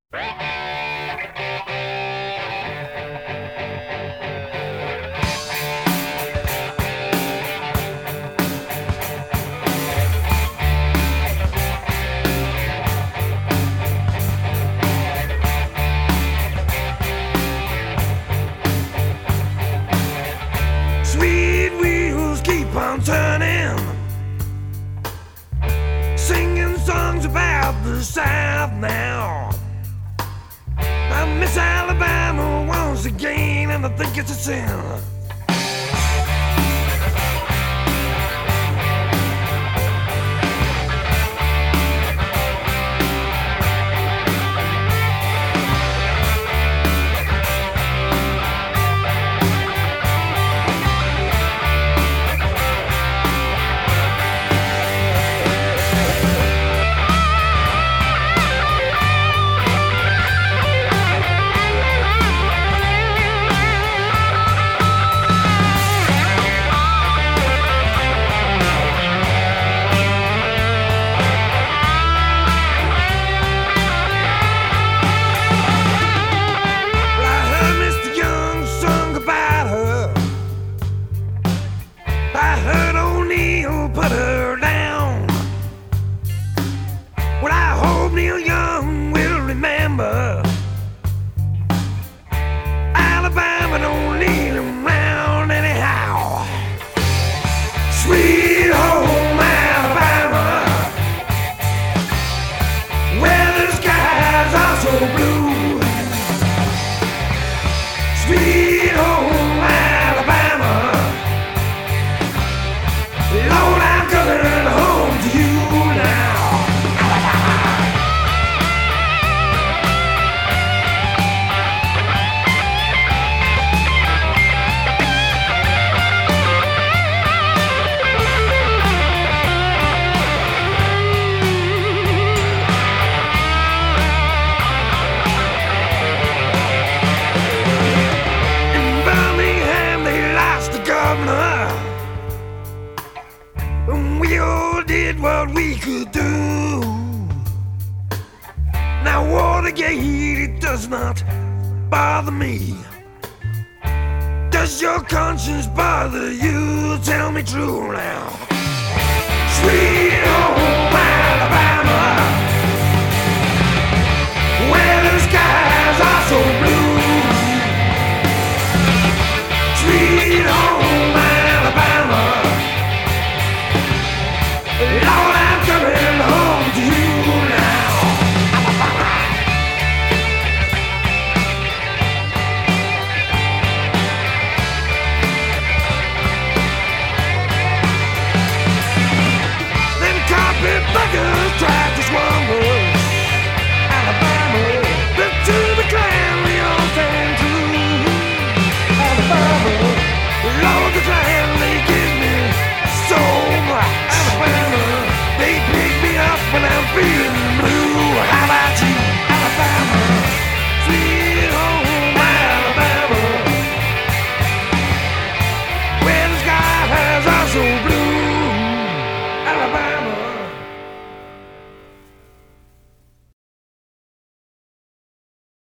Sweet wheels keep on turning, singing songs about the South now. I miss Alabama once again, and I think it's a sin. I heard O'Neill put her down. Well, I hope Neil Young will remember Alabama don't lead around anyhow. Sweet home Alabama, where the skies are so blue. Sweet home Alabama, Lord, I'm coming home to you now. In Birmingham, they lost the governor. We all did what we could do. Now Watergate, it does not bother me. Does your conscience bother you? Tell me true now. Sweet home Alabama, where the skies are so blue. Sweet home Alabama, Lord, I'm coming home to you now. Them carpetbaggers try